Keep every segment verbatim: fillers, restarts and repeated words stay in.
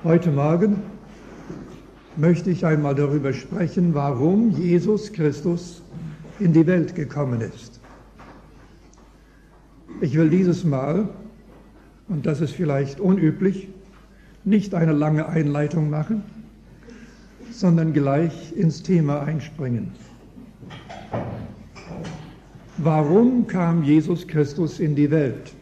Heute Morgen möchte ich einmal darüber sprechen, warum Jesus Christus in die Welt gekommen ist. Ich will dieses Mal, und das ist vielleicht unüblich, nicht eine lange Einleitung machen, sondern gleich ins Thema einspringen. Warum kam Jesus Christus in die Welt?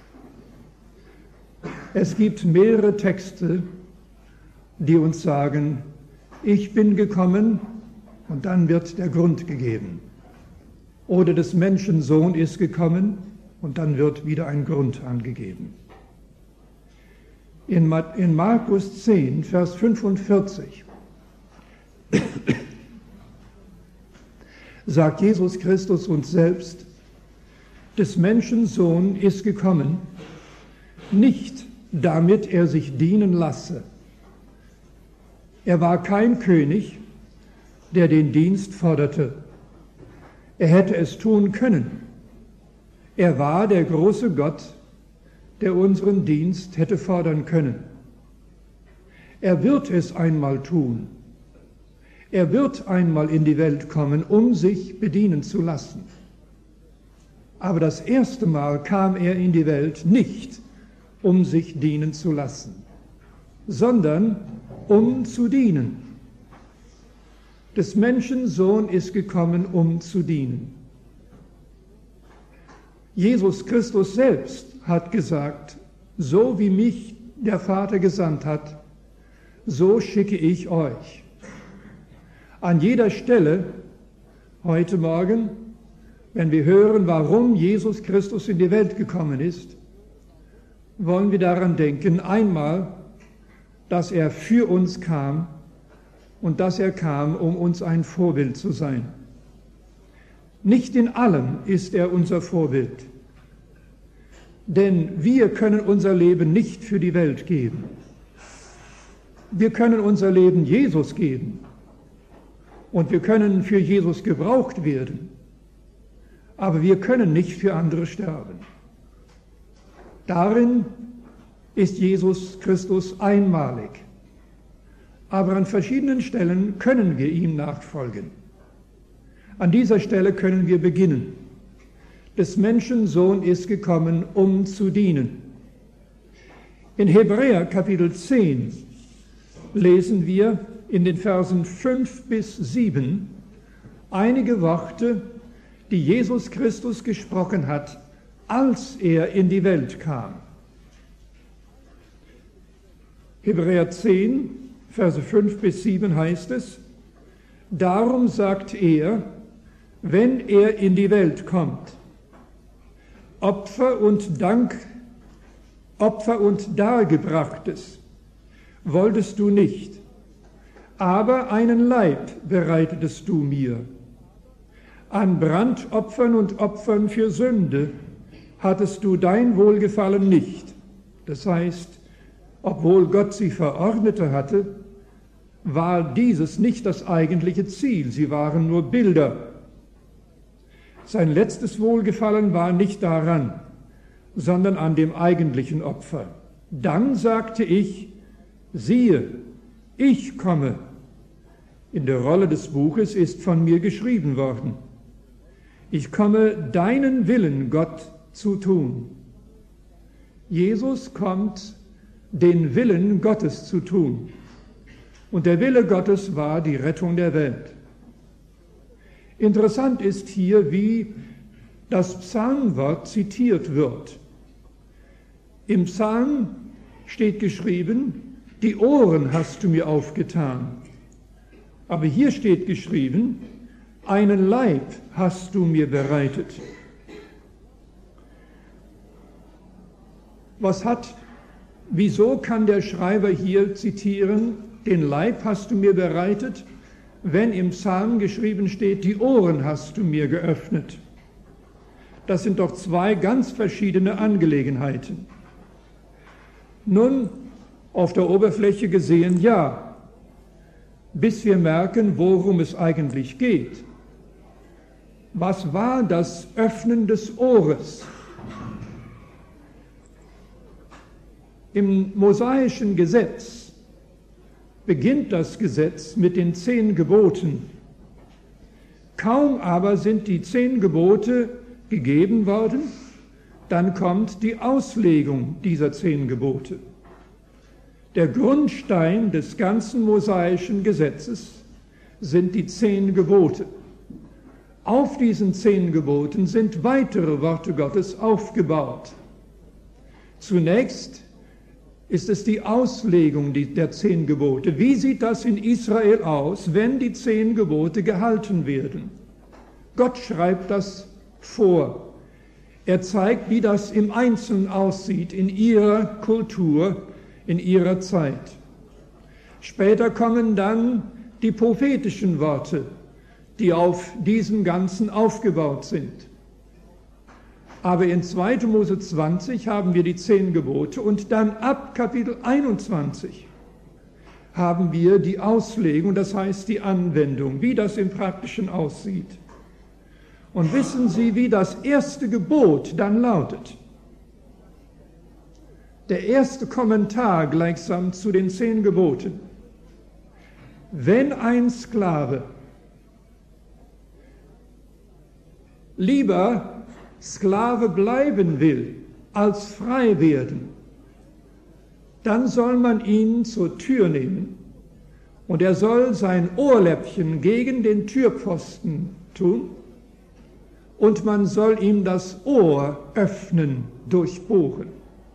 Es gibt mehrere Texte, die uns sagen, ich bin gekommen, und dann wird der Grund gegeben. Oder des Menschensohn ist gekommen, und dann wird wieder ein Grund angegeben. In Markus zehn, Vers fünfundvierzig sagt Jesus Christus uns selbst, des Menschensohn ist gekommen, nicht damit er sich dienen lasse. Er war kein König, der den Dienst forderte. Er hätte es tun können. Er war der große Gott, der unseren Dienst hätte fordern können. Er wird es einmal tun. Er wird einmal in die Welt kommen, um sich bedienen zu lassen. Aber das erste Mal kam er in die Welt nicht, um sich dienen zu lassen, sondern um zu dienen. Des Menschen Sohn ist gekommen, um zu dienen. Jesus Christus selbst hat gesagt, so wie mich der Vater gesandt hat, so schicke ich euch. An jeder Stelle heute Morgen, wenn wir hören, warum Jesus Christus in die Welt gekommen ist, wollen wir daran denken, einmal, dass er für uns kam und dass er kam, um uns ein Vorbild zu sein. Nicht in allem ist er unser Vorbild, denn wir können unser Leben nicht für die Welt geben. Wir können unser Leben Jesus geben und wir können für Jesus gebraucht werden, aber wir können nicht für andere sterben. Darin ist Jesus Christus einmalig. Aber an verschiedenen Stellen können wir ihm nachfolgen. An dieser Stelle können wir beginnen. Des Menschen Sohn ist gekommen, um zu dienen. In Hebräer Kapitel zehn lesen wir in den Versen fünf bis sieben einige Worte, die Jesus Christus gesprochen hat, als er in die Welt kam. Hebräer zehn, Verse fünf bis sieben heißt es, darum sagt er, wenn er in die Welt kommt, Opfer und Dank, Opfer und Dargebrachtes wolltest du nicht, aber einen Leib bereitetest du mir. An Brandopfern und Opfern für Sünde hattest du dein Wohlgefallen nicht. Das heißt, obwohl Gott sie verordnete hatte, war dieses nicht das eigentliche Ziel, sie waren nur Bilder. Sein letztes Wohlgefallen war nicht daran, sondern an dem eigentlichen Opfer. Dann sagte ich, siehe, ich komme. In der Rolle des Buches ist von mir geschrieben worden. Ich komme, deinen Willen, Gott, zu tun. Jesus kommt, den Willen Gottes zu tun. Und der Wille Gottes war die Rettung der Welt. Interessant ist hier, wie das Psalmwort zitiert wird. Im Psalm steht geschrieben, die Ohren hast du mir aufgetan. Aber hier steht geschrieben, einen Leib hast du mir bereitet. Was hat, wieso kann der Schreiber hier zitieren, den Leib hast du mir bereitet, wenn im Psalm geschrieben steht, die Ohren hast du mir geöffnet? Das sind doch zwei ganz verschiedene Angelegenheiten. Nun, auf der Oberfläche gesehen, ja, bis wir merken, worum es eigentlich geht. Was war das Öffnen des Ohres? Im mosaischen Gesetz beginnt das Gesetz mit den zehn Geboten. Kaum aber sind die zehn Gebote gegeben worden, dann kommt die Auslegung dieser zehn Gebote. Der Grundstein des ganzen mosaischen Gesetzes sind die zehn Gebote. Auf diesen zehn Geboten sind weitere Worte Gottes aufgebaut. Zunächst ist es die Auslegung der zehn Gebote. Wie sieht das in Israel aus, wenn die zehn Gebote gehalten werden? Gott schreibt das vor. Er zeigt, wie das im Einzelnen aussieht, in ihrer Kultur, in ihrer Zeit. Später kommen dann die prophetischen Worte, die auf diesem Ganzen aufgebaut sind. Aber in zweiter Mose zwanzig haben wir die zehn Gebote und dann ab Kapitel einundzwanzig haben wir die Auslegung, das heißt die Anwendung, wie das im Praktischen aussieht. Und wissen Sie, wie das erste Gebot dann lautet? Der erste Kommentar gleichsam zu den zehn Geboten. Wenn ein Sklave lieber Sklave bleiben will, als frei werden, dann soll man ihn zur Tür nehmen und er soll sein Ohrläppchen gegen den Türpfosten tun und man soll ihm das Ohr öffnen, durchbohren.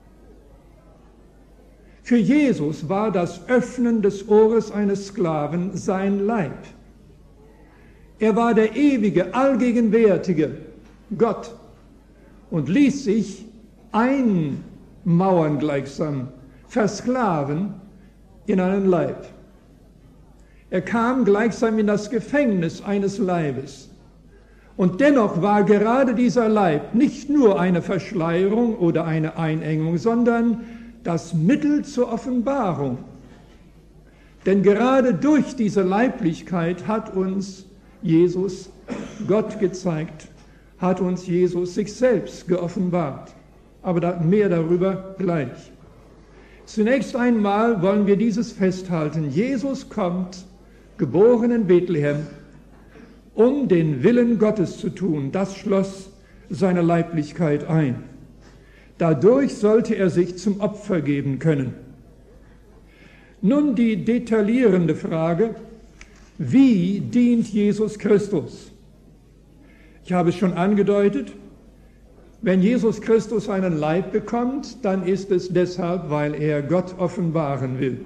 Für Jesus war das Öffnen des Ohres eines Sklaven sein Leib. Er war der ewige, allgegenwärtige Gott und ließ sich einmauern gleichsam, versklaven in einen Leib. Er kam gleichsam in das Gefängnis eines Leibes. Und dennoch war gerade dieser Leib nicht nur eine Verschleierung oder eine Einengung, sondern das Mittel zur Offenbarung. Denn gerade durch diese Leiblichkeit hat uns Jesus Gott gezeigt, hat uns Jesus sich selbst geoffenbart. Aber mehr darüber gleich. Zunächst einmal wollen wir dieses festhalten. Jesus kommt, geboren in Bethlehem, um den Willen Gottes zu tun. Das schloss seine Leiblichkeit ein. Dadurch sollte er sich zum Opfer geben können. Nun die detaillierende Frage, wie dient Jesus Christus? Ich habe es schon angedeutet, wenn Jesus Christus einen Leib bekommt, dann ist es deshalb, weil er Gott offenbaren will.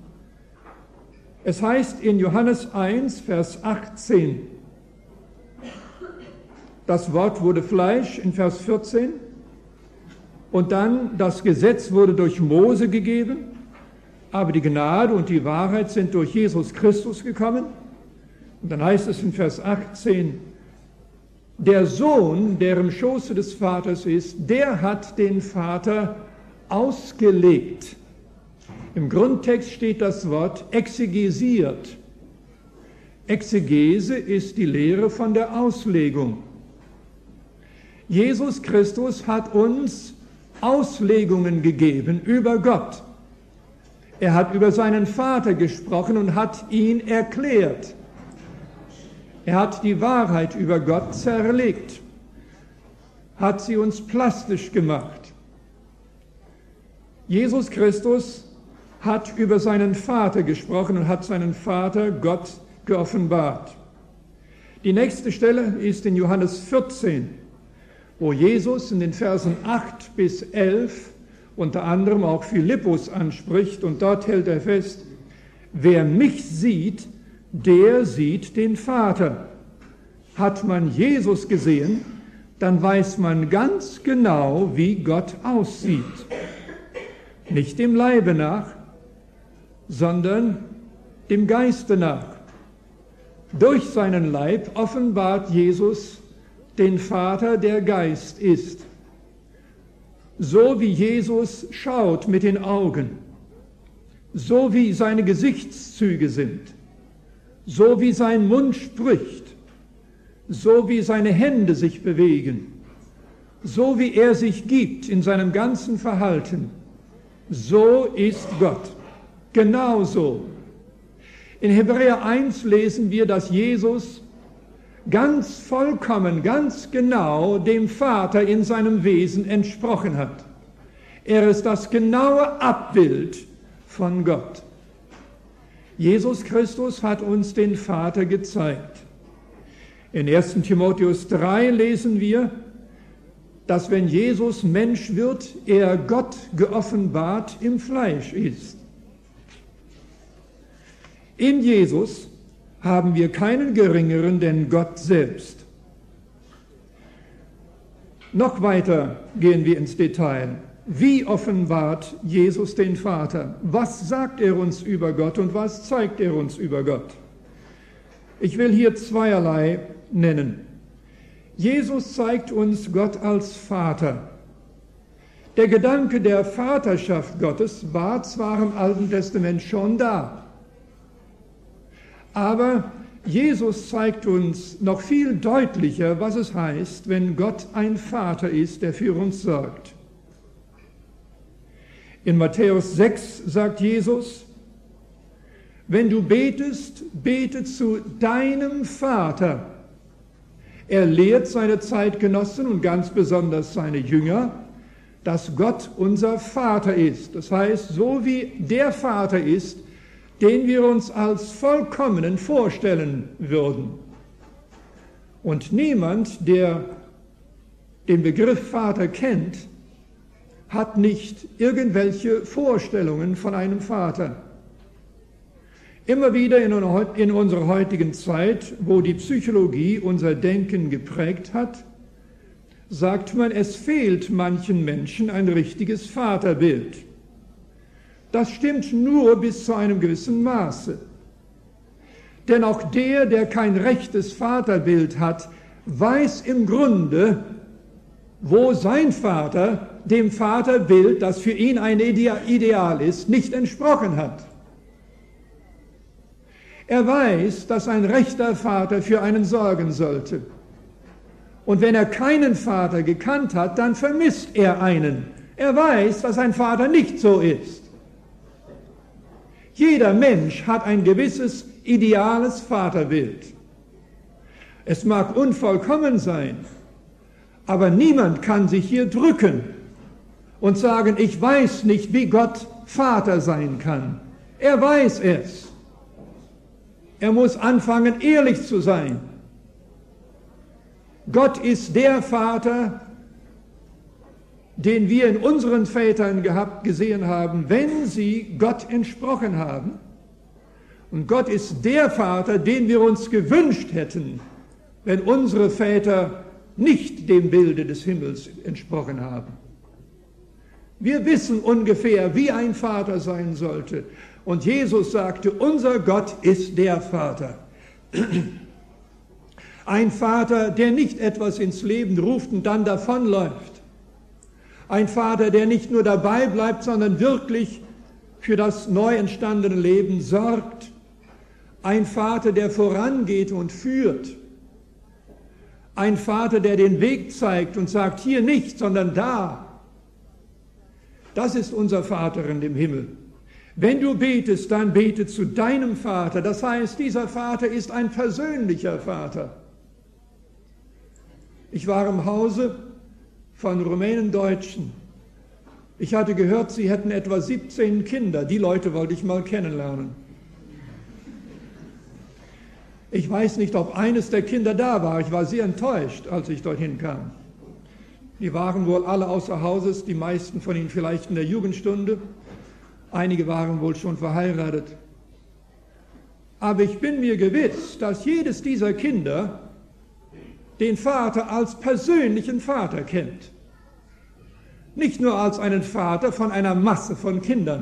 Es heißt in Johannes eins, Vers achtzehn, das Wort wurde Fleisch in Vers vierzehn und dann das Gesetz wurde durch Mose gegeben, aber die Gnade und die Wahrheit sind durch Jesus Christus gekommen. Und dann heißt es in Vers achtzehn, der Sohn, der im Schoße des Vaters ist, der hat den Vater ausgelegt. Im Grundtext steht das Wort exegesiert. Exegese ist die Lehre von der Auslegung. Jesus Christus hat uns Auslegungen gegeben über Gott. Er hat über seinen Vater gesprochen und hat ihn erklärt. Er hat die Wahrheit über Gott zerlegt, hat sie uns plastisch gemacht. Jesus Christus hat über seinen Vater gesprochen und hat seinen Vater Gott geoffenbart. Die nächste Stelle ist in Johannes vierzehn, wo Jesus in den Versen acht bis elf unter anderem auch Philippus anspricht und dort hält er fest, wer mich sieht, der sieht den Vater. Hat man Jesus gesehen, dann weiß man ganz genau, wie Gott aussieht. Nicht dem Leibe nach, sondern dem Geiste nach. Durch seinen Leib offenbart Jesus den Vater, der Geist ist. So wie Jesus schaut mit den Augen, so wie seine Gesichtszüge sind, so wie sein Mund spricht, so wie seine Hände sich bewegen, so wie er sich gibt in seinem ganzen Verhalten, so ist Gott. Genauso In Hebräer eins lesen wir, dass Jesus ganz vollkommen, ganz genau dem Vater in seinem Wesen entsprochen hat. Er ist das genaue Abbild von Gott. Jesus Christus hat uns den Vater gezeigt. In ersten Timotheus drei lesen wir, dass wenn Jesus Mensch wird, er Gott geoffenbart im Fleisch ist. In Jesus haben wir keinen geringeren, denn Gott selbst. Noch weiter gehen wir ins Detail. Wie offenbart Jesus den Vater? Was sagt er uns über Gott und was zeigt er uns über Gott? Ich will hier zweierlei nennen. Jesus zeigt uns Gott als Vater. Der Gedanke der Vaterschaft Gottes war zwar im Alten Testament schon da, aber Jesus zeigt uns noch viel deutlicher, was es heißt, wenn Gott ein Vater ist, der für uns sorgt. In Matthäus sechs sagt Jesus, wenn du betest, bete zu deinem Vater. Er lehrt seine Zeitgenossen und ganz besonders seine Jünger, dass Gott unser Vater ist. Das heißt, so wie der Vater ist, den wir uns als vollkommenen vorstellen würden. Und niemand, der den Begriff Vater kennt, hat nicht irgendwelche Vorstellungen von einem Vater. Immer wieder in unserer heutigen Zeit, wo die Psychologie unser Denken geprägt hat, sagt man, es fehlt manchen Menschen ein richtiges Vaterbild. Das stimmt nur bis zu einem gewissen Maße. Denn auch der, der kein rechtes Vaterbild hat, weiß im Grunde, wo sein Vater dem Vaterbild, das für ihn ein Ideal ist, nicht entsprochen hat. Er weiß, dass ein rechter Vater für einen sorgen sollte. Und wenn er keinen Vater gekannt hat, dann vermisst er einen. Er weiß, dass ein Vater nicht so ist. Jeder Mensch hat ein gewisses ideales Vaterbild. Es mag unvollkommen sein, aber niemand kann sich hier drücken und sagen, ich weiß nicht, wie Gott Vater sein kann. Er weiß es. Er muss anfangen, ehrlich zu sein. Gott ist der Vater, den wir in unseren Vätern gehabt, gesehen haben, wenn sie Gott entsprochen haben. Und Gott ist der Vater, den wir uns gewünscht hätten, wenn unsere Väter nicht dem Bilde des Himmels entsprochen haben. Wir wissen ungefähr, wie ein Vater sein sollte. Und Jesus sagte, unser Gott ist der Vater. Ein Vater, der nicht etwas ins Leben ruft und dann davonläuft. Ein Vater, der nicht nur dabei bleibt, sondern wirklich für das neu entstandene Leben sorgt. Ein Vater, der vorangeht und führt. Ein Vater, der den Weg zeigt und sagt, hier nicht, sondern da. Das ist unser Vater in dem Himmel. Wenn du betest, dann bete zu deinem Vater. Das heißt, dieser Vater ist ein persönlicher Vater. Ich war im Hause von Rumänen-Deutschen. Ich hatte gehört, sie hätten etwa siebzehn Kinder. Die Leute wollte ich mal kennenlernen. Ich weiß nicht, ob eines der Kinder da war. Ich war sehr enttäuscht, als ich dorthin kam. Die waren wohl alle außer Hauses, die meisten von ihnen vielleicht in der Jugendstunde. Einige waren wohl schon verheiratet. Aber ich bin mir gewiss, dass jedes dieser Kinder den Vater als persönlichen Vater kennt. Nicht nur als einen Vater von einer Masse von Kindern.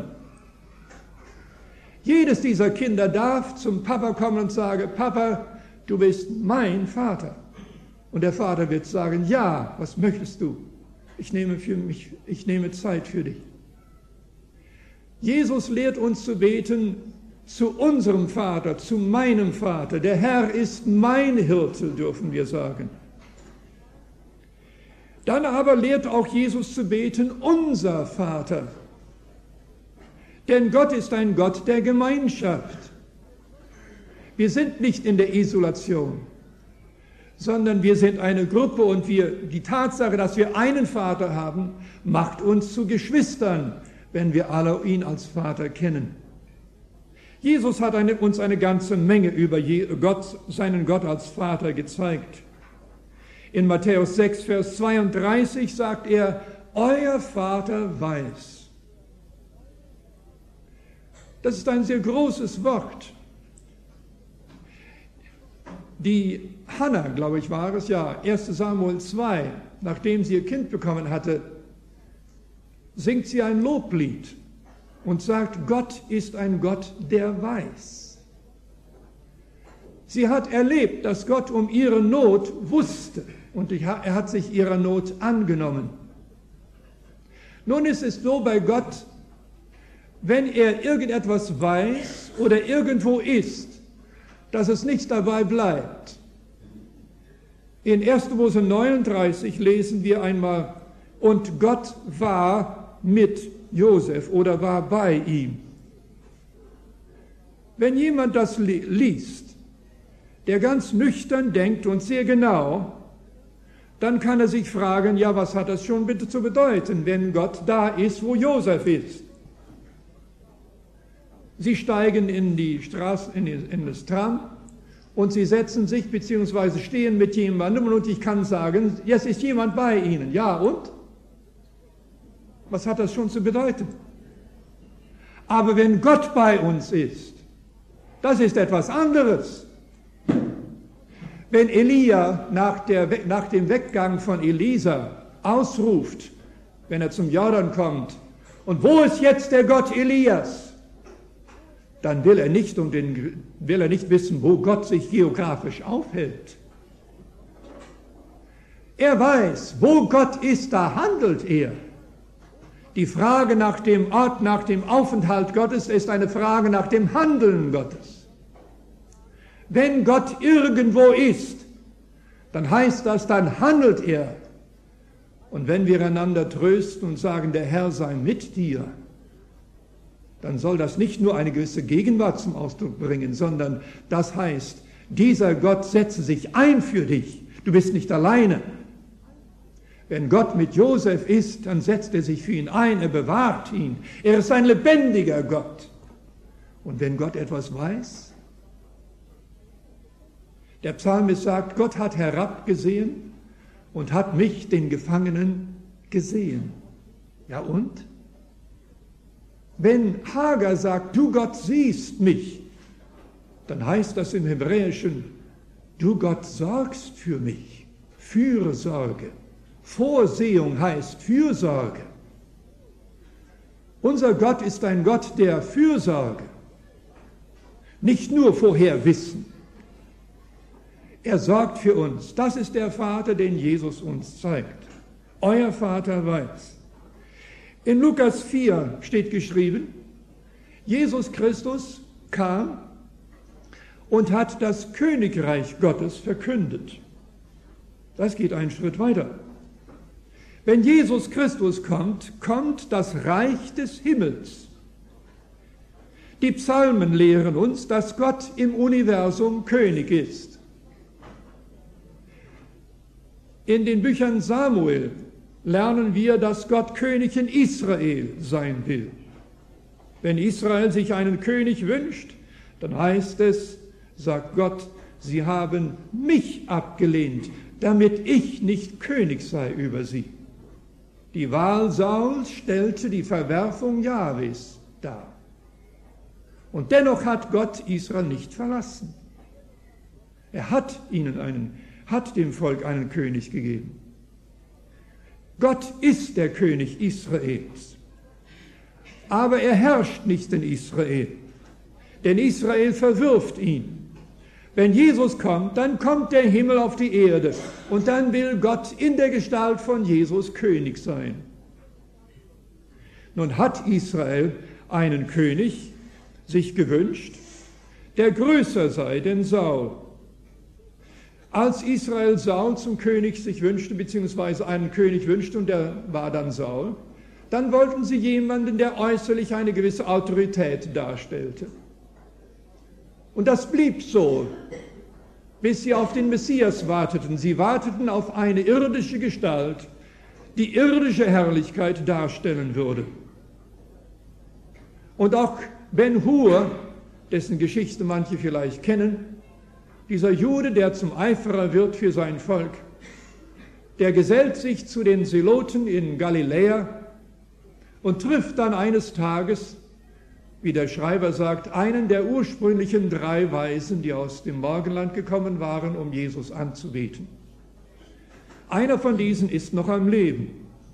Jedes dieser Kinder darf zum Papa kommen und sagen, Papa, du bist mein Vater. Und der Vater wird sagen, ja, was möchtest du? Ich nehme, für mich, ich nehme Zeit für dich. Jesus lehrt uns zu beten zu unserem Vater, zu meinem Vater. Der Herr ist mein Hirte, dürfen wir sagen. Dann aber lehrt auch Jesus zu beten, unser Vater. Denn Gott ist ein Gott der Gemeinschaft. Wir sind nicht in der Isolation, sondern wir sind eine Gruppe und wir, die Tatsache, dass wir einen Vater haben, macht uns zu Geschwistern, wenn wir alle ihn als Vater kennen. Jesus hat eine, uns eine ganze Menge über Gott, seinen Gott als Vater gezeigt. In Matthäus sechs, Vers zweiunddreißig sagt er, euer Vater weiß. Das ist ein sehr großes Wort. Die Hannah, glaube ich, war es, ja, erster Samuel zwei, nachdem sie ihr Kind bekommen hatte, singt sie ein Loblied und sagt, Gott ist ein Gott, der weiß. Sie hat erlebt, dass Gott um ihre Not wusste und er hat sich ihrer Not angenommen. Nun ist es so bei Gott, wenn er irgendetwas weiß oder irgendwo ist, dass es nicht dabei bleibt. In erster Mose neununddreißig lesen wir einmal, und Gott war mit Josef oder war bei ihm. Wenn jemand das liest, der ganz nüchtern denkt und sehr genau, dann kann er sich fragen, ja, was hat das schon bitte zu bedeuten, wenn Gott da ist, wo Josef ist? Sie steigen in die Straße, in, die, in das Tram und sie setzen sich bzw. stehen mit jemandem und ich kann sagen, jetzt ist jemand bei ihnen. Ja, und? Was hat das schon zu bedeuten? Aber wenn Gott bei uns ist, das ist etwas anderes. Wenn Elia nach, der, nach dem Weggang von Elisa ausruft, wenn er zum Jordan kommt, und wo ist jetzt der Gott Elias? Dann will er nicht, um den, will er nicht wissen, wo Gott sich geografisch aufhält. Er weiß, wo Gott ist, da handelt er. Die Frage nach dem Ort, nach dem Aufenthalt Gottes ist eine Frage nach dem Handeln Gottes. Wenn Gott irgendwo ist, dann heißt das, dann handelt er. Und wenn wir einander trösten und sagen, der Herr sei mit dir, dann soll das nicht nur eine gewisse Gegenwart zum Ausdruck bringen, sondern das heißt, dieser Gott setze sich ein für dich. Du bist nicht alleine. Wenn Gott mit Josef ist, dann setzt er sich für ihn ein, er bewahrt ihn. Er ist ein lebendiger Gott. Und wenn Gott etwas weiß, der Psalmist sagt, Gott hat herabgesehen und hat mich, den Gefangenen, gesehen. Ja und? Wenn Hagar sagt, du Gott siehst mich, dann heißt das im Hebräischen, du Gott sorgst für mich, Fürsorge. Vorsehung heißt Fürsorge. Unser Gott ist ein Gott der Fürsorge, nicht nur Vorherwissen. Er sorgt für uns. Das ist der Vater, den Jesus uns zeigt. Euer Vater weiß. In Lukas vier steht geschrieben, Jesus Christus kam und hat das Königreich Gottes verkündet. Das geht einen Schritt weiter. Wenn Jesus Christus kommt, kommt das Reich des Himmels. Die Psalmen lehren uns, dass Gott im Universum König ist. In den Büchern Samuel lernen wir, dass Gott König in Israel sein will. Wenn Israel sich einen König wünscht, dann heißt es, sagt Gott, sie haben mich abgelehnt, damit ich nicht König sei über sie. Die Wahl Sauls stellte die Verwerfung Jahwes dar. Und dennoch hat Gott Israel nicht verlassen. Er hat ihnen einen, hat dem Volk einen König gegeben. Gott ist der König Israels. Aber er herrscht nicht in Israel, denn Israel verwirft ihn. Wenn Jesus kommt, dann kommt der Himmel auf die Erde und dann will Gott in der Gestalt von Jesus König sein. Nun hat Israel einen König sich gewünscht, der größer sei denn Saul. Als Israel Saul zum König sich wünschte, beziehungsweise einen König wünschte, und der war dann Saul, dann wollten sie jemanden, der äußerlich eine gewisse Autorität darstellte. Und das blieb so, bis sie auf den Messias warteten. Sie warteten auf eine irdische Gestalt, die irdische Herrlichkeit darstellen würde. Und auch Ben-Hur, dessen Geschichte manche vielleicht kennen, dieser Jude, der zum Eiferer wird für sein Volk, der gesellt sich zu den Zeloten in Galiläa und trifft dann eines Tages, wie der Schreiber sagt, einen der ursprünglichen drei Weisen, die aus dem Morgenland gekommen waren, um Jesus anzubeten. Einer von diesen ist noch am Leben.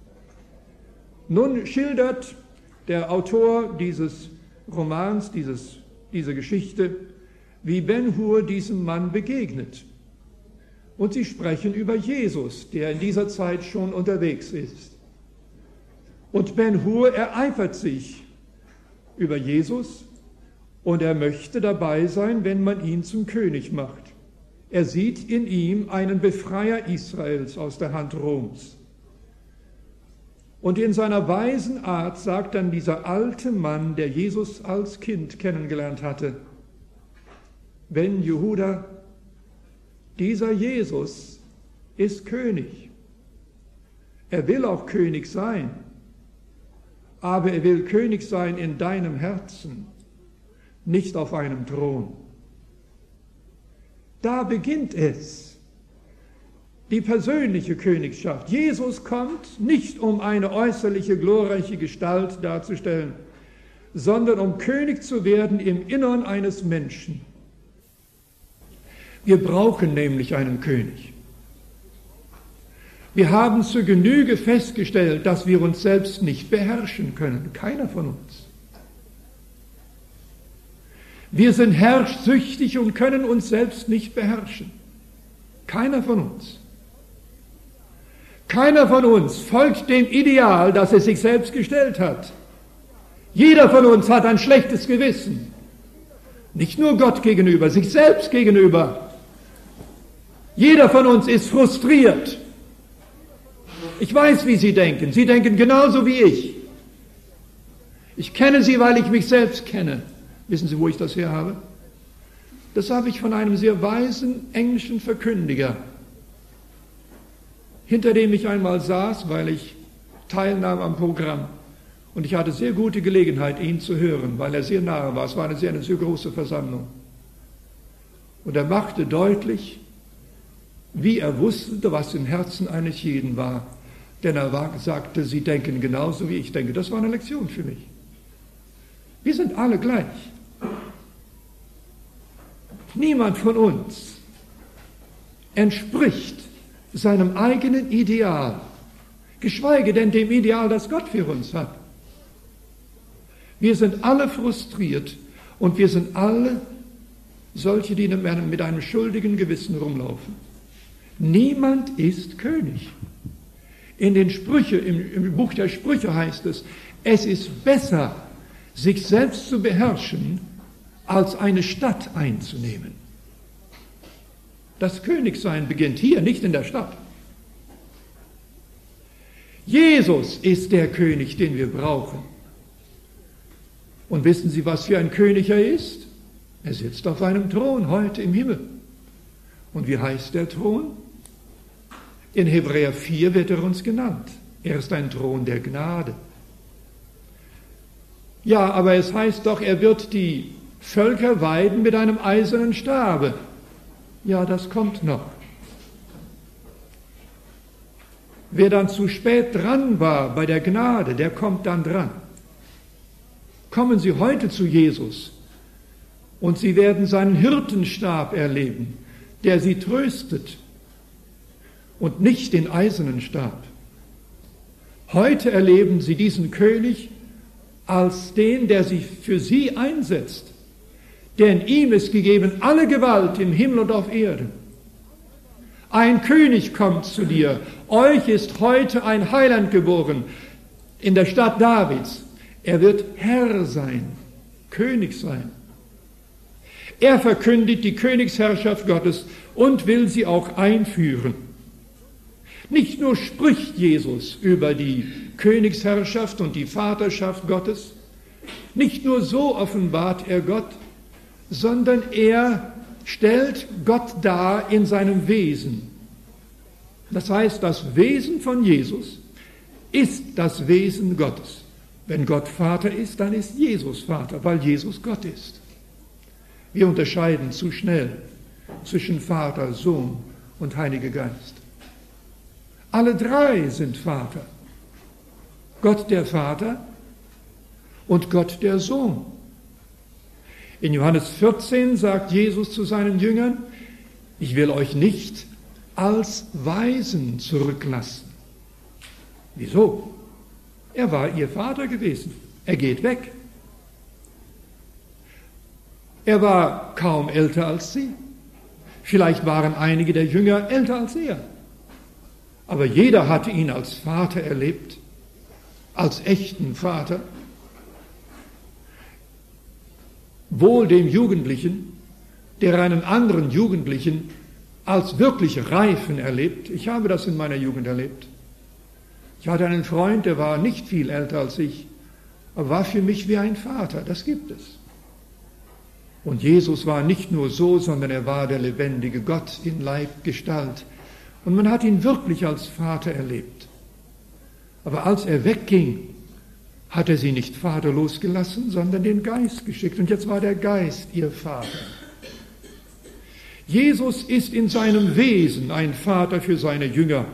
Nun schildert der Autor dieses Romans, dieses, diese Geschichte, wie Ben-Hur diesem Mann begegnet. Und sie sprechen über Jesus, der in dieser Zeit schon unterwegs ist. Und Ben-Hur ereifert sich über Jesus und er möchte dabei sein, wenn man ihn zum König macht. Er sieht in ihm einen Befreier Israels aus der Hand Roms. Und in seiner weisen Art sagt dann dieser alte Mann, der Jesus als Kind kennengelernt hatte, Ben Jehuda, dieser Jesus ist König. Er will auch König sein, aber er will König sein in deinem Herzen, nicht auf einem Thron. Da beginnt es, die persönliche Königschaft. Jesus kommt nicht, um eine äußerliche, glorreiche Gestalt darzustellen, sondern um König zu werden im Innern eines Menschen. Wir brauchen nämlich einen König. Wir haben zur Genüge festgestellt, dass wir uns selbst nicht beherrschen können. Keiner von uns. Wir sind herrschsüchtig und können uns selbst nicht beherrschen. Keiner von uns. Keiner von uns folgt dem Ideal, das er sich selbst gestellt hat. Jeder von uns hat ein schlechtes Gewissen. Nicht nur Gott gegenüber, sich selbst gegenüber. Jeder von uns ist frustriert. Ich weiß, wie Sie denken. Sie denken genauso wie ich. Ich kenne Sie, weil ich mich selbst kenne. Wissen Sie, wo ich das her habe? Das habe ich von einem sehr weisen englischen Verkündiger, hinter dem ich einmal saß, weil ich teilnahm am Programm. Und ich hatte sehr gute Gelegenheit, ihn zu hören, weil er sehr nahe war. Es war eine sehr, eine sehr große Versammlung. Und er machte deutlich, wie er wusste, was im Herzen eines jeden war. Denn er war, sagte, Sie denken genauso, wie ich denke. Das war eine Lektion für mich. Wir sind alle gleich. Niemand von uns entspricht seinem eigenen Ideal, geschweige denn dem Ideal, das Gott für uns hat. Wir sind alle frustriert und wir sind alle solche, die mit einem schuldigen Gewissen rumlaufen. Niemand ist König. In den Sprüche, im, im Buch der Sprüche heißt es, es ist besser, sich selbst zu beherrschen, als eine Stadt einzunehmen. Das Königsein beginnt hier, nicht in der Stadt. Jesus ist der König, den wir brauchen. Und wissen Sie, was für ein König er ist? Er sitzt auf einem Thron heute im Himmel. Und wie heißt der Thron? In Hebräer vier wird er uns genannt. Er ist ein Thron der Gnade. Ja, aber es heißt doch, er wird die Völker weiden mit einem eisernen Stabe. Ja, das kommt noch. Wer dann zu spät dran war bei der Gnade, der kommt dann dran. Kommen Sie heute zu Jesus und Sie werden seinen Hirtenstab erleben, der Sie tröstet und nicht den eisernen Stab. Heute erleben Sie diesen König als den, der sich für Sie einsetzt. Denn ihm ist gegeben alle Gewalt im Himmel und auf Erden. Ein König kommt zu dir. Euch ist heute ein Heiland geboren in der Stadt Davids. Er wird Herr sein, König sein. Er verkündigt die Königsherrschaft Gottes und will sie auch einführen. Nicht nur spricht Jesus über die Königsherrschaft und die Vaterschaft Gottes, nicht nur so offenbart er Gott, sondern er stellt Gott dar in seinem Wesen. Das heißt, das Wesen von Jesus ist das Wesen Gottes. Wenn Gott Vater ist, dann ist Jesus Vater, weil Jesus Gott ist. Wir unterscheiden zu schnell zwischen Vater, Sohn und Heiliger Geist. Alle drei sind Vater. Gott der Vater und Gott der Sohn. In Johannes vierzehn sagt Jesus zu seinen Jüngern, ich will euch nicht als Waisen zurücklassen. Wieso? Er war ihr Vater gewesen. Er geht weg. Er war kaum älter als sie. Vielleicht waren einige der Jünger älter als er. Aber jeder hatte ihn als Vater erlebt, als echten Vater. Wohl dem Jugendlichen, der einen anderen Jugendlichen als wirklich Reifen erlebt. Ich habe das in meiner Jugend erlebt. Ich hatte einen Freund, der war nicht viel älter als ich, aber war für mich wie ein Vater. Das gibt es. Und Jesus war nicht nur so, sondern er war der lebendige Gott in Leib, Gestalt. Und man hat ihn wirklich als Vater erlebt. Aber als er wegging, hat er sie nicht vaterlos gelassen, sondern den Geist geschickt. Und jetzt war der Geist ihr Vater. Jesus ist in seinem Wesen ein Vater für seine Jünger.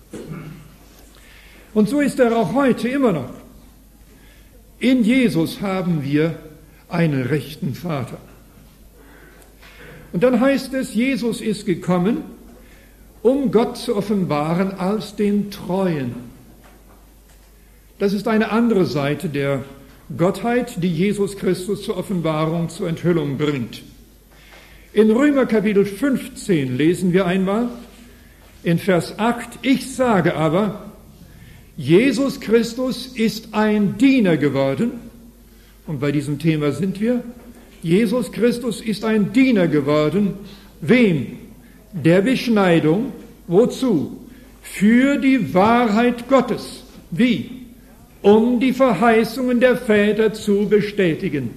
Und so ist er auch heute immer noch. In Jesus haben wir einen rechten Vater. Und dann heißt es, Jesus ist gekommen, um Gott zu offenbaren als den Treuen. Das ist eine andere Seite der Gottheit, die Jesus Christus zur Offenbarung, zur Enthüllung bringt. In Römer Kapitel fünfzehn lesen wir einmal in Vers acht, ich sage aber, Jesus Christus ist ein Diener geworden, und bei diesem Thema sind wir, Jesus Christus ist ein Diener geworden, wem? Der Beschneidung, wozu? Für die Wahrheit Gottes. Wie? Um die Verheißungen der Väter zu bestätigen.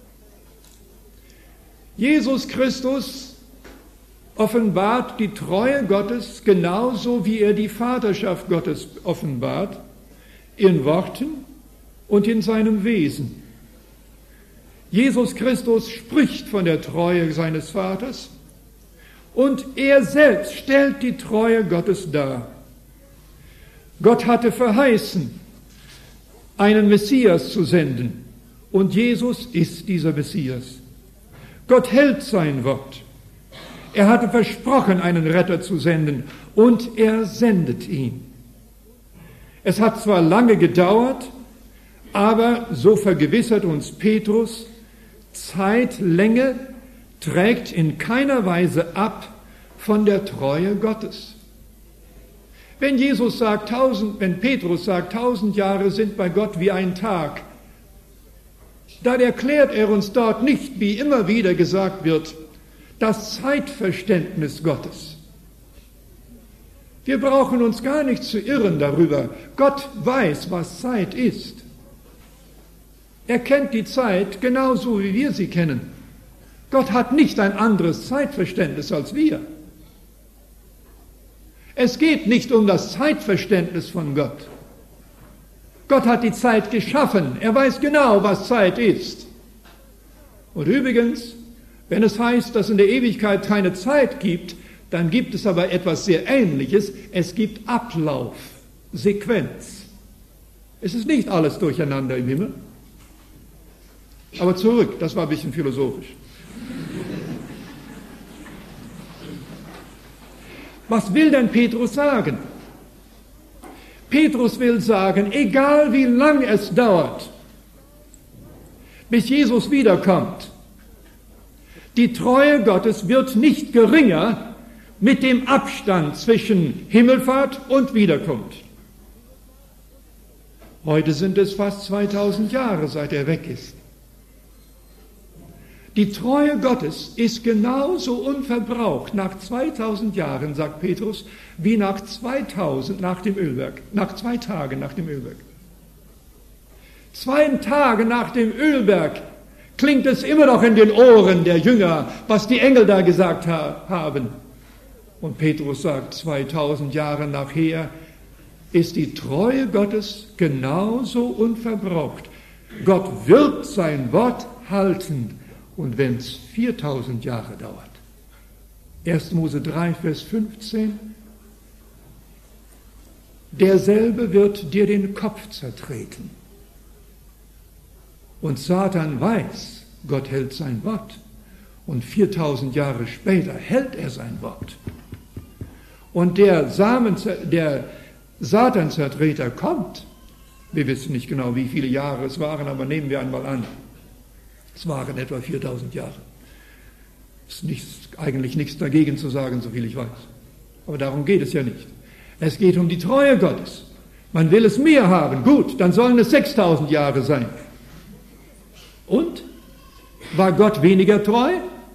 Jesus Christus offenbart die Treue Gottes genauso wie er die Vaterschaft Gottes offenbart, in Worten und in seinem Wesen. Jesus Christus spricht von der Treue seines Vaters und er selbst stellt die Treue Gottes dar. Gott hatte verheißen, einen Messias zu senden, und Jesus ist dieser Messias. Gott hält sein Wort. Er hatte versprochen, einen Retter zu senden, und er sendet ihn. Es hat zwar lange gedauert, aber so vergewissert uns Petrus, Zeitlänge trägt in keiner Weise ab von der Treue Gottes. Wenn Jesus sagt, tausend, wenn Petrus sagt, tausend Jahre sind bei Gott wie ein Tag, dann erklärt er uns dort nicht, wie immer wieder gesagt wird, das Zeitverständnis Gottes. Wir brauchen uns gar nicht zu irren darüber. Gott weiß, was Zeit ist. Er kennt die Zeit genauso, wie wir sie kennen. Gott hat nicht ein anderes Zeitverständnis als wir. Es geht nicht um das Zeitverständnis von Gott. Gott hat die Zeit geschaffen. Er weiß genau, was Zeit ist. Und übrigens, wenn es heißt, dass in der Ewigkeit keine Zeit gibt, dann gibt es aber etwas sehr Ähnliches. Es gibt Ablauf, Sequenz. Es ist nicht alles durcheinander im Himmel. Aber zurück, das war ein bisschen philosophisch. Was will denn Petrus sagen? Petrus will sagen, egal wie lang es dauert, bis Jesus wiederkommt, die Treue Gottes wird nicht geringer mit dem Abstand zwischen Himmelfahrt und Wiederkunft. Heute sind es fast zweitausend Jahre, seit er weg ist. Die Treue Gottes ist genauso unverbraucht nach zweitausend Jahren, sagt Petrus, wie nach zweitausend nach dem Ölberg, nach zwei Tagen nach dem Ölberg. Zwei Tage nach dem Ölberg klingt es immer noch in den Ohren der Jünger, was die Engel da gesagt ha- haben. Und Petrus sagt, zweitausend Jahre nachher ist die Treue Gottes genauso unverbraucht. Gott wird sein Wort halten, und wenn es viertausend Jahre dauert. erster Mose drei, Vers fünfzehn. Derselbe wird dir den Kopf zertreten. Und Satan weiß, Gott hält sein Wort. Und viertausend Jahre später hält er sein Wort. Und der, Samen, der Satanzertreter kommt. Wir wissen nicht genau, wie viele Jahre es waren, aber nehmen wir einmal an. Es waren etwa viertausend Jahre. Es ist nichts, eigentlich nichts dagegen zu sagen, soviel ich weiß. Aber darum geht es ja nicht. Es geht um die Treue Gottes. Man will es mehr haben. Gut, dann sollen es sechstausend Jahre sein. Und? War Gott weniger treu?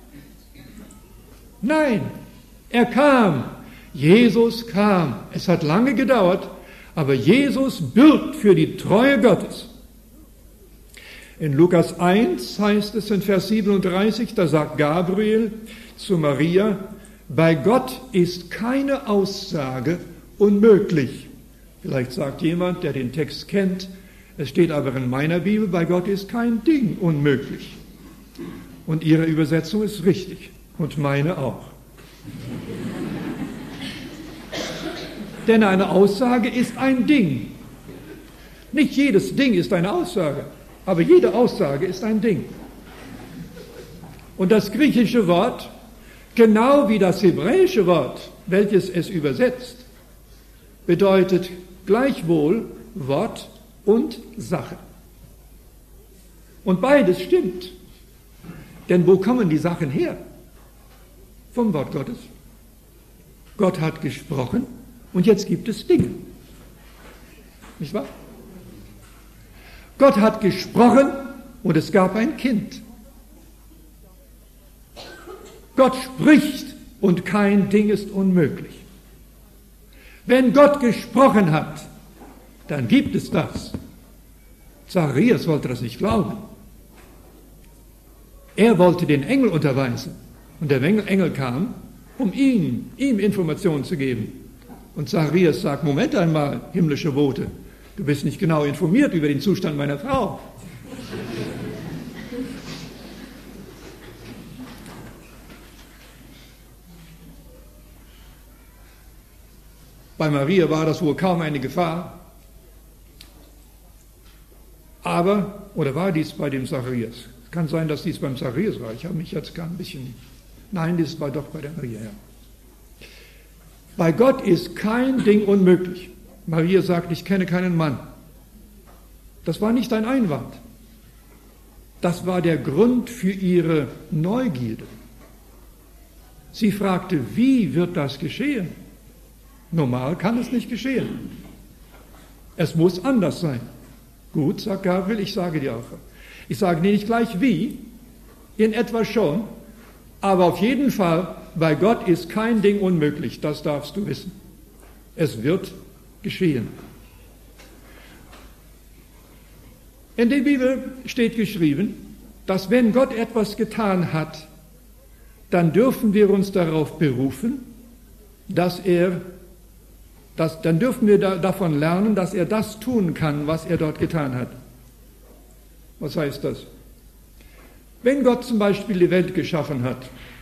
Nein, er kam. Jesus kam. Es hat lange gedauert, aber Jesus bürgt für die Treue Gottes. In Lukas eins heißt es in Vers siebenunddreißig, da sagt Gabriel zu Maria, bei Gott ist keine Aussage unmöglich. Vielleicht sagt jemand, der den Text kennt, es steht aber in meiner Bibel, bei Gott ist kein Ding unmöglich. Und Ihre Übersetzung ist richtig und meine auch. Denn eine Aussage ist ein Ding. Nicht jedes Ding ist eine Aussage, aber jede Aussage ist ein Ding. Und das griechische Wort, genau wie das hebräische Wort, welches es übersetzt, bedeutet gleichwohl Wort und Sache. Und beides stimmt. Denn wo kommen die Sachen her? Vom Wort Gottes. Gott hat gesprochen und jetzt gibt es Dinge. Nicht wahr? Gott hat gesprochen und es gab ein Kind. Gott spricht und kein Ding ist unmöglich. Wenn Gott gesprochen hat, dann gibt es das. Zacharias wollte das nicht glauben. Er wollte den Engel unterweisen. Und der Engel kam, um ihn, ihm Informationen zu geben. Und Zacharias sagt, Moment einmal, himmlische Bote, du bist nicht genau informiert über den Zustand meiner Frau. Bei Maria war das wohl kaum eine Gefahr. Aber, oder war dies bei dem Zacharias? Es kann sein, dass dies beim Zacharias war. Ich habe mich jetzt gar ein bisschen... Nein, das war doch bei der Maria, ja. Bei Gott ist kein Ding unmöglich. Maria sagt, ich kenne keinen Mann. Das war nicht ein Einwand. Das war der Grund für ihre Neugierde. Sie fragte, wie wird das geschehen? Normal kann es nicht geschehen. Es muss anders sein. Gut, sagt Gabriel, ich sage dir auch. Ich sage dir nicht gleich wie, in etwa schon, aber auf jeden Fall, bei Gott ist kein Ding unmöglich, das darfst du wissen. Es wird geschehen. In der Bibel steht geschrieben, dass wenn Gott etwas getan hat, dann dürfen wir uns darauf berufen, dass er, dass, dann dürfen wir da, davon lernen, dass er das tun kann, was er dort getan hat. Was heißt das? Wenn Gott zum Beispiel die Welt geschaffen hat,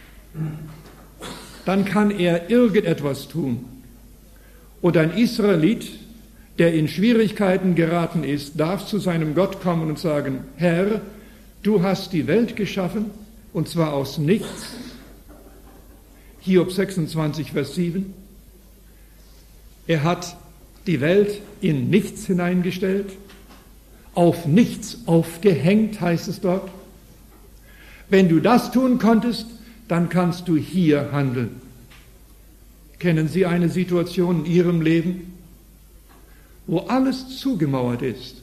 dann kann er irgendetwas tun. Und ein Israelit, der in Schwierigkeiten geraten ist, darf zu seinem Gott kommen und sagen, Herr, du hast die Welt geschaffen, und zwar aus nichts. Hiob sechsundzwanzig, Vers sieben. Er hat die Welt in nichts hineingestellt, auf nichts aufgehängt, heißt es dort. Wenn du das tun konntest, dann kannst du hier handeln. Kennen Sie eine Situation in Ihrem Leben, wo alles zugemauert ist,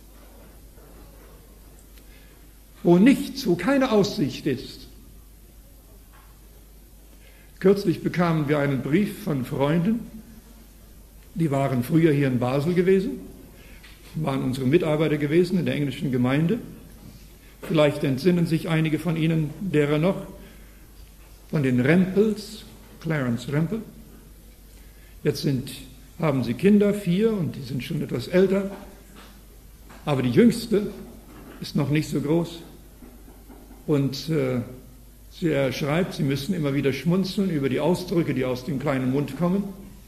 wo nichts, wo keine Aussicht ist? Kürzlich bekamen wir einen Brief von Freunden, die waren früher hier in Basel gewesen, waren unsere Mitarbeiter gewesen in der englischen Gemeinde. Vielleicht entsinnen sich einige von Ihnen derer noch, von den Rempels, Clarence Rempel. Jetzt sind, haben sie Kinder, vier, und die sind schon etwas älter. Aber die jüngste ist noch nicht so groß. Und äh, sie er schreibt, sie müssen immer wieder schmunzeln über die Ausdrücke, die aus dem kleinen Mund kommen.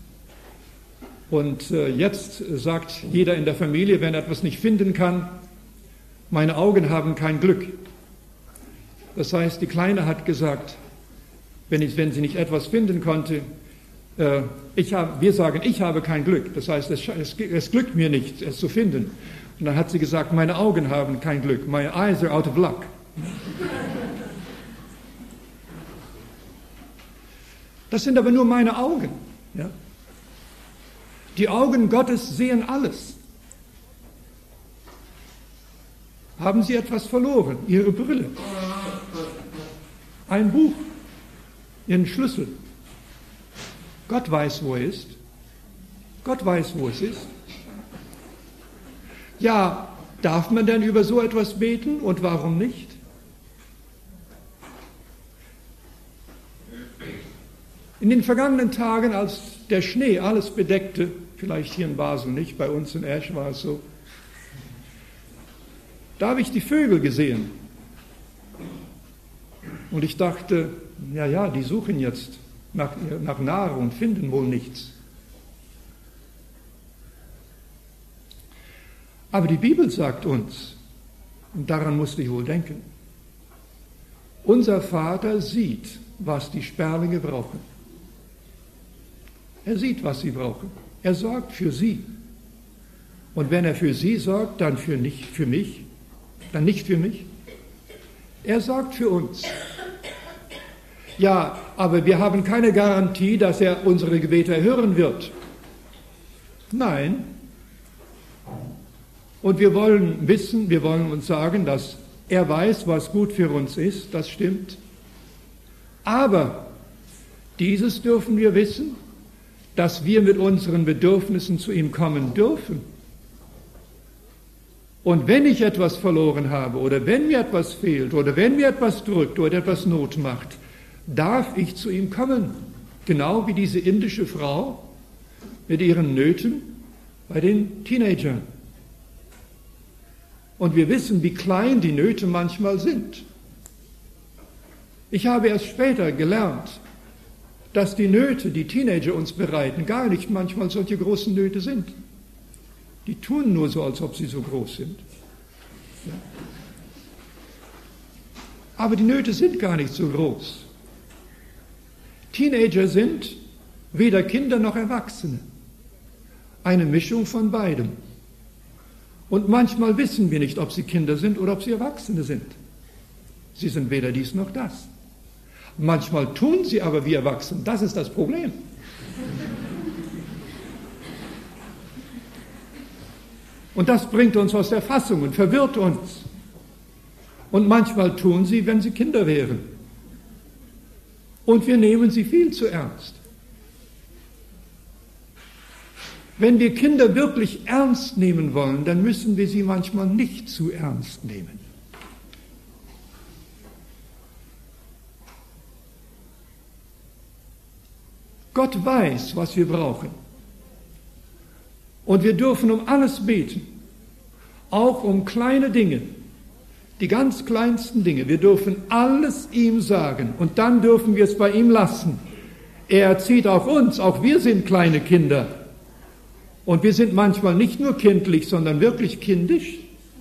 Und äh, jetzt sagt jeder in der Familie, wenn er etwas nicht finden kann, meine Augen haben kein Glück. Das heißt, die Kleine hat gesagt, wenn, ich, wenn sie nicht etwas finden konnte, äh, ich hab, wir sagen, ich habe kein Glück. Das heißt, es, es, es glückt mir nicht, es zu finden. Und dann hat sie gesagt, meine Augen haben kein Glück. My eyes are out of luck. Das sind aber nur meine Augen. Ja? Die Augen Gottes sehen alles. Haben Sie etwas verloren? Ihre Brille, ein Buch, Ihren Schlüssel. Gott weiß, wo er ist. Gott weiß, wo es ist. Ja, darf man denn über so etwas beten und warum nicht? In den vergangenen Tagen, als der Schnee alles bedeckte, vielleicht hier in Basel nicht, bei uns in Esch war es so, da habe ich die Vögel gesehen. Und ich dachte, ja, ja, die suchen jetzt nach, nach Nahrung und finden wohl nichts. Aber die Bibel sagt uns, und daran musste ich wohl denken, unser Vater sieht, was die Sperlinge brauchen. Er sieht, was sie brauchen. Er sorgt für sie. Und wenn er für sie sorgt, dann für nicht für mich, dann nicht für mich. Er sorgt für uns. Ja, aber wir haben keine Garantie, dass er unsere Gebete erhören wird. Nein. Und wir wollen wissen, wir wollen uns sagen, dass er weiß, was gut für uns ist, das stimmt. Aber dieses dürfen wir wissen, dass wir mit unseren Bedürfnissen zu ihm kommen dürfen. Und wenn ich etwas verloren habe oder wenn mir etwas fehlt oder wenn mir etwas drückt oder etwas Not macht, darf ich zu ihm kommen. Genau wie diese indische Frau mit ihren Nöten bei den Teenagern. Und wir wissen, wie klein die Nöte manchmal sind. Ich habe erst später gelernt, dass die Nöte, die Teenager uns bereiten, gar nicht manchmal solche großen Nöte sind. Die tun nur so, als ob sie so groß sind. Ja. Aber die Nöte sind gar nicht so groß. Teenager sind weder Kinder noch Erwachsene. Eine Mischung von beidem. Und manchmal wissen wir nicht, ob sie Kinder sind oder ob sie Erwachsene sind. Sie sind weder dies noch das. Manchmal tun sie aber wie Erwachsene. Das ist das Problem. Und das bringt uns aus der Fassung und verwirrt uns. Und manchmal tun sie, wenn sie Kinder wären. Und wir nehmen sie viel zu ernst. Wenn wir Kinder wirklich ernst nehmen wollen, dann müssen wir sie manchmal nicht zu ernst nehmen. Gott weiß, was wir brauchen. Und wir dürfen um alles beten, auch um kleine Dinge, die ganz kleinsten Dinge. Wir dürfen alles ihm sagen und dann dürfen wir es bei ihm lassen. Er erzieht auch uns, auch wir sind kleine Kinder. Und wir sind manchmal nicht nur kindlich, sondern wirklich kindisch.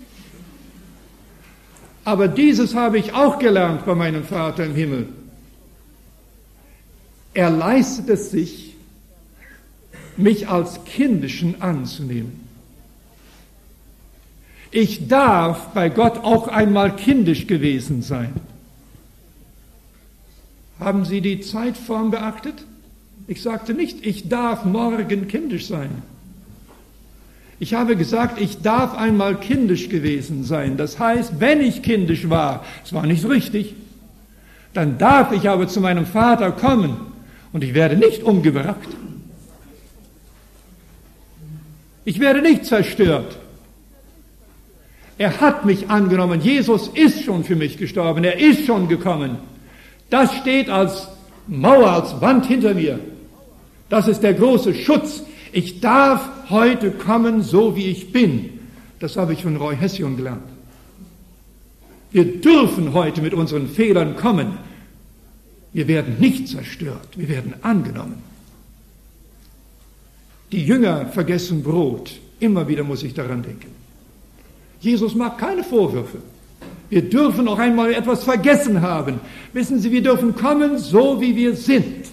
Aber dieses habe ich auch gelernt bei meinem Vater im Himmel. Er leistet es sich, mich als Kindischen anzunehmen. Ich darf bei Gott auch einmal kindisch gewesen sein. Haben Sie die Zeitform beachtet? Ich sagte nicht, ich darf morgen kindisch sein. Ich habe gesagt, ich darf einmal kindisch gewesen sein. Das heißt, wenn ich kindisch war, es war nicht richtig, dann darf ich aber zu meinem Vater kommen und ich werde nicht umgebracht. Ich werde nicht zerstört. Er hat mich angenommen. Jesus ist schon für mich gestorben. Er ist schon gekommen. Das steht als Mauer, als Wand hinter mir. Das ist der große Schutz. Ich darf heute kommen, so wie ich bin. Das habe ich von Roy Hession gelernt. Wir dürfen heute mit unseren Fehlern kommen. Wir werden nicht zerstört. Wir werden angenommen. Die Jünger vergessen Brot. Immer wieder muss ich daran denken. Jesus macht keine Vorwürfe. Wir dürfen auch einmal etwas vergessen haben. Wissen Sie, wir dürfen kommen, so wie wir sind.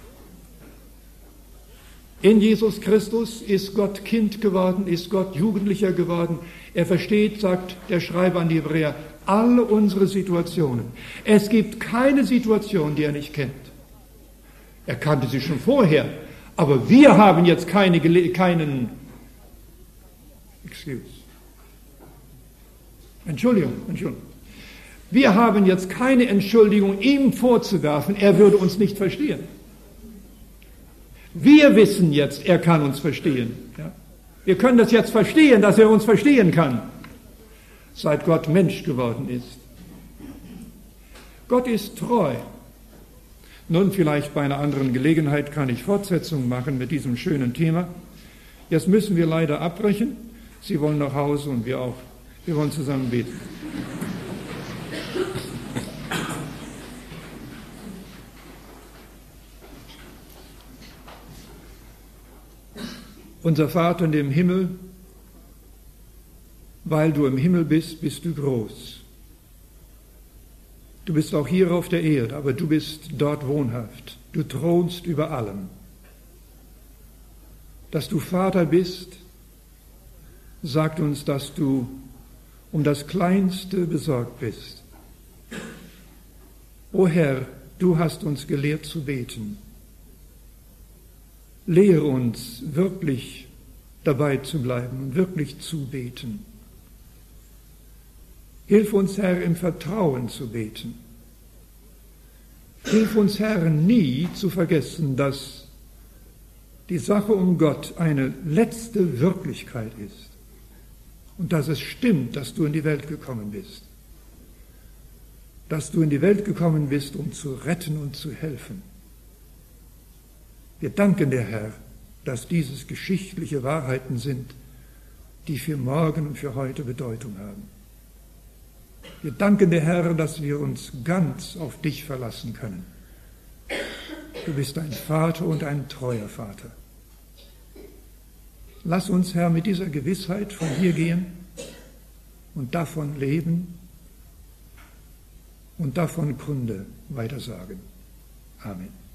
In Jesus Christus ist Gott Kind geworden, ist Gott Jugendlicher geworden. Er versteht, sagt der Schreiber an die Hebräer, alle unsere Situationen. Es gibt keine Situation, die er nicht kennt. Er kannte sie schon vorher, aber wir haben jetzt keine, keinen, excuse, Entschuldigung, Entschuldigung. Wir haben jetzt keine Entschuldigung, ihm vorzuwerfen, er würde uns nicht verstehen. Wir wissen jetzt, er kann uns verstehen. Ja? Wir können das jetzt verstehen, dass er uns verstehen kann, seit Gott Mensch geworden ist. Gott ist treu. Nun, vielleicht bei einer anderen Gelegenheit kann ich Fortsetzung machen mit diesem schönen Thema. Jetzt müssen wir leider abbrechen. Sie wollen nach Hause und wir auch. Wir wollen zusammen beten. Unser Vater in dem Himmel, weil du im Himmel bist, bist du groß. Du bist auch hier auf der Erde, aber du bist dort wohnhaft. Du thronst über allem. Dass du Vater bist, sagt uns, dass du um das Kleinste besorgt bist. O Herr, du hast uns gelehrt zu beten. Lehre uns, wirklich dabei zu bleiben und wirklich zu beten. Hilf uns, Herr, im Vertrauen zu beten. Hilf uns, Herr, nie zu vergessen, dass die Sache um Gott eine letzte Wirklichkeit ist und dass es stimmt, dass du in die Welt gekommen bist. Dass du in die Welt gekommen bist, um zu retten und zu helfen. Wir danken dir, Herr, dass dieses geschichtliche Wahrheiten sind, die für morgen und für heute Bedeutung haben. Wir danken dir, Herr, dass wir uns ganz auf dich verlassen können. Du bist ein Vater und ein treuer Vater. Lass uns, Herr, mit dieser Gewissheit von hier gehen und davon leben und davon Kunde weitersagen. Amen.